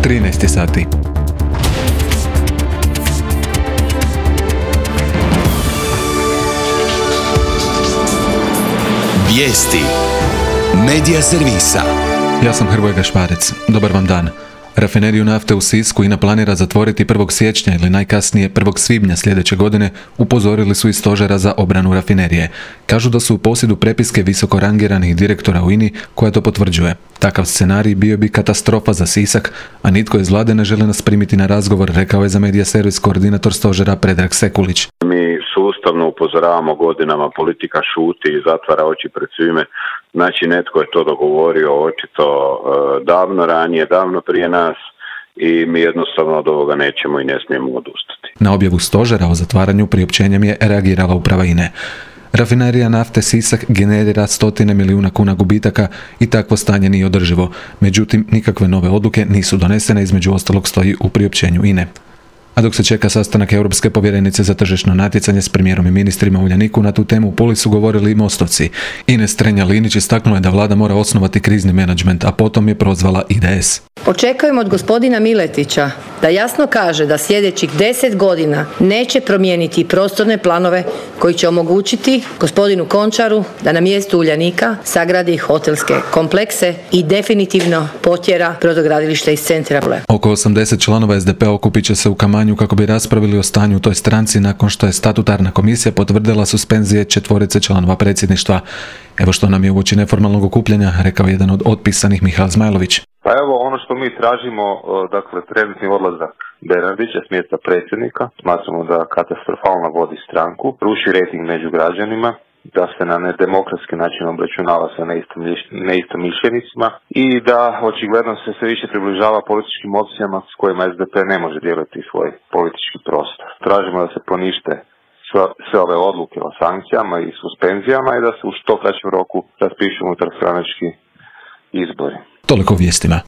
13 sati. Vijesti Medija servisa. Ja sam Hrvoje Gašparec. Dobar vam dan. Rafineriju nafte u Sisku INA planira zatvoriti 1. siječnja ili najkasnije 1. svibnja sljedeće godine, upozorili su iz stožera za obranu rafinerije. Kažu da su u posjedu prepiske visoko rangiranih direktora u INI koja to potvrđuje. Takav scenarij bio bi katastrofa za Sisak, a nitko iz vlade ne želi nas primiti na razgovor, rekao je za Medija servis koordinator stožera Predrag Sekulić. Mi sustavno upozoravamo godinama, politika šuti i zatvara oči pred svime. Znači netko je to dogovorio očito davno ranije, davno prije nas i mi jednostavno od ovoga nećemo i ne smijemo odustati. Na objavu stožera o zatvaranju priopćenjem je reagirala uprava INE. Rafinerija nafte Sisak generira 100 milijuna kuna gubitaka i takvo stanje nije održivo. Međutim, nikakve nove odluke nisu donesene, između ostalog stoji u priopćenju INE. A dok se čeka sastanak Europske povjerenice za tržišno natjecanje s premijerom i ministrima u Uljaniku, na tu temu u Puli su govorili i mostovci. Ines Strenja-Linić istaknula je da vlada mora osnovati krizni menadžment, a potom je prozvala IDS. Očekujemo od gospodina Miletića da jasno kaže da sljedećih 10 godina neće promijeniti prostorne planove koji će omogućiti gospodinu Končaru da na mjestu Uljanika sagradi hotelske komplekse i definitivno potjera brodogradilište iz centra. Oko 80 članova SDP-a okupit će se u Kamanju kako bi raspravili o stanju u toj stranci nakon što je statutarna komisija potvrdila suspenzije 4 članova predsjedništva. Evo što nam je uoči neformalnog okupljanja rekao jedan od otpisanih Mihael Zmajlović. Pa evo ono što mi tražimo, dakle trenutni odlazak Bernardića s mjesta predsjednika, smatramo da katastrofalno vodi stranku, ruši rejting među građanima, da se na nedemokratski način obračunava sa neistomišljenicima i da očigledno se sve više približava političkim opcijama s kojima SDP ne može dijeliti svoj politički prostor. Tražimo da se ponište sve ove odluke o sankcijama i suspenzijama i da se u što kraćem roku raspišu unutarstranački izbori. Toliko o vijestima.